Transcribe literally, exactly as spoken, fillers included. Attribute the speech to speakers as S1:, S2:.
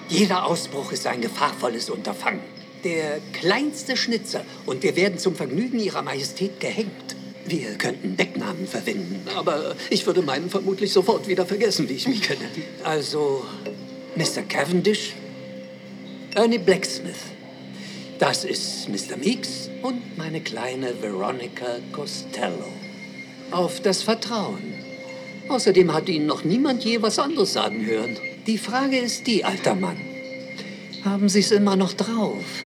S1: Jeder Ausbruch ist ein gefahrvolles Unterfangen. Der kleinste Schnitzer und wir werden zum Vergnügen Ihrer Majestät gehängt. Wir könnten Decknamen verwenden.
S2: Aber ich würde meinen vermutlich sofort wieder vergessen, wie ich mich kenne.
S1: Also, Mister Cavendish, Ernie Blacksmith. Das ist Mister Meeks und meine kleine Veronica Costello. Auf das Vertrauen. Außerdem hat Ihnen noch niemand je was anderes sagen hören. Die Frage ist die, alter Mann. Haben Sie es immer noch drauf?